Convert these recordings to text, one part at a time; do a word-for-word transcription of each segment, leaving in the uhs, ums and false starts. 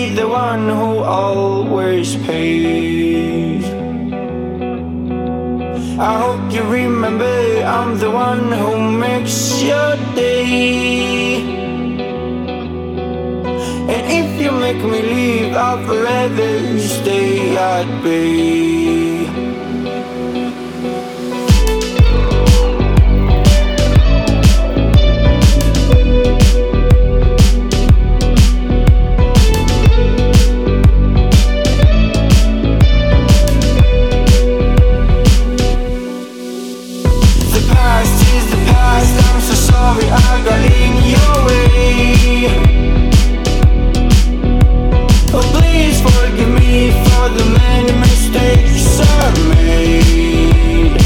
be the one who always pays. I hope you remember I'm the one who makes your day. And if you make me leave, I'll forever stay at bay. Sorry I got in your way. Oh, please forgive me for the many mistakes I've made.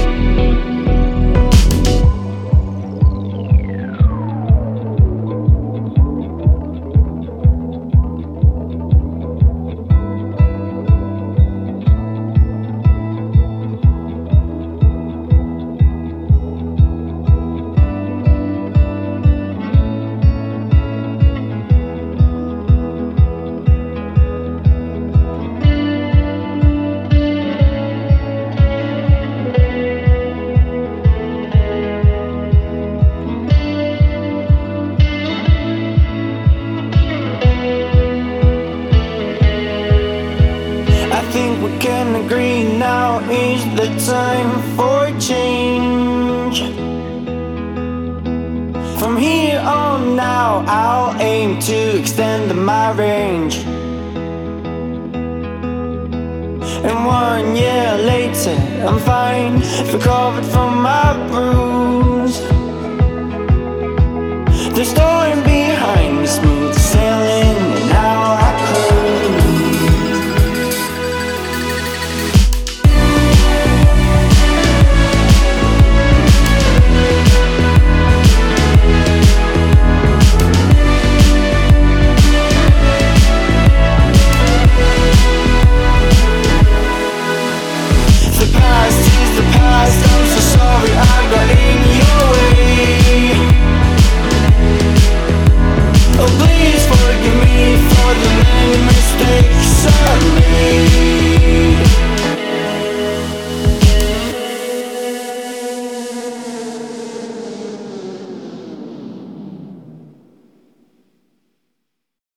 I think we can agree now is the time for change. From here on now, I'll aim to extend my range. And one year later, I'm fine, recovered from my bruise. The storm being